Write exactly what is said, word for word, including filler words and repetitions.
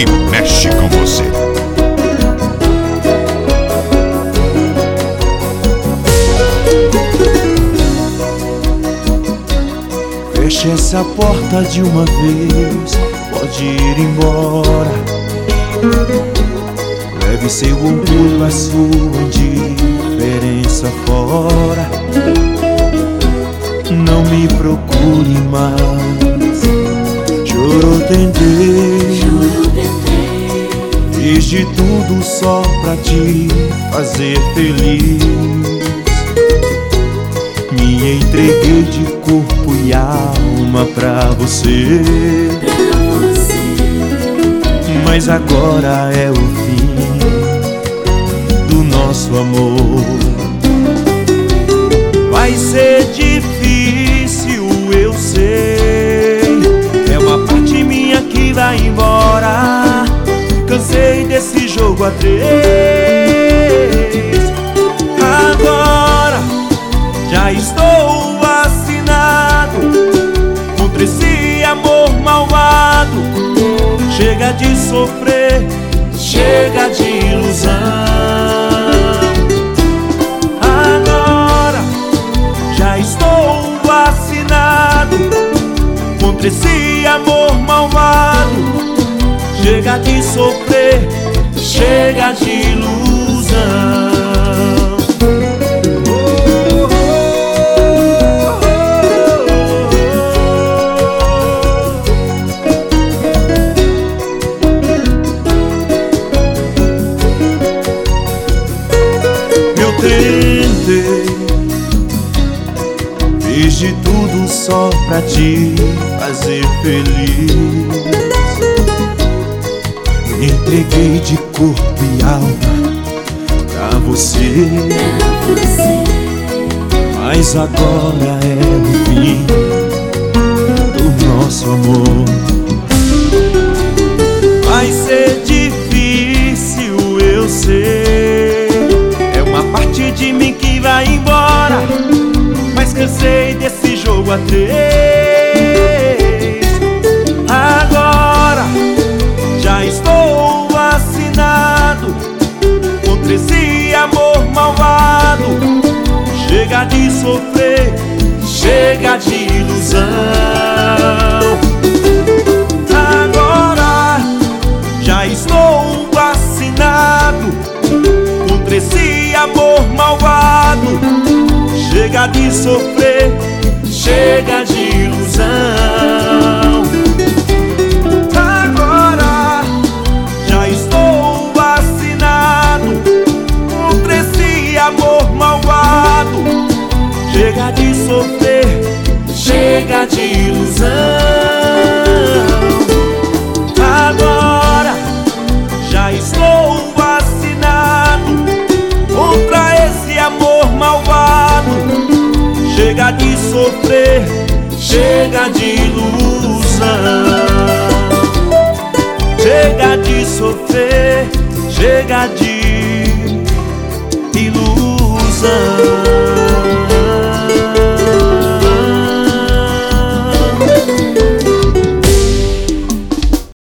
que mexe com você. Feche essa porta de uma vez, pode ir embora. Leve seu orgulho, a sua indiferença fora. Não me procure mais. Chorou, tentei, fiz de tudo só pra te fazer feliz. Me entreguei de corpo e alma pra você, mas agora é o fim do nosso amor. Vai ser difícil, eu sei, é uma parte minha que vai embora. Cansei desse jogo a três. Agora já estou assinado contra esse amor malvado. Chega de sofrer, chega de ilusão. Agora já estou assinado contra esse amor malvado. Chega de sofrer, chega de ilusão. Tentei, fiz de tudo só pra te fazer feliz. Me entreguei de corpo e alma pra você, mas agora é o fim do nosso amor. Vai ser difícil, eu sei, parte de mim que vai embora, mas cansei desse jogo a três. Agora já estou assinado contra esse amor malvado. Chega de sofrer, chega de ilusão. Agora já estou assinado contra esse amor malvado. Chega de sofrer, chega de ilusão. Agora já estou assinado contra esse amor malvado. Chega de sofrer, chega de ilusão. Agora já estou assinado contra esse amor malvado. Chega de sofrer, chega de ilusão. Chega de sofrer, chega de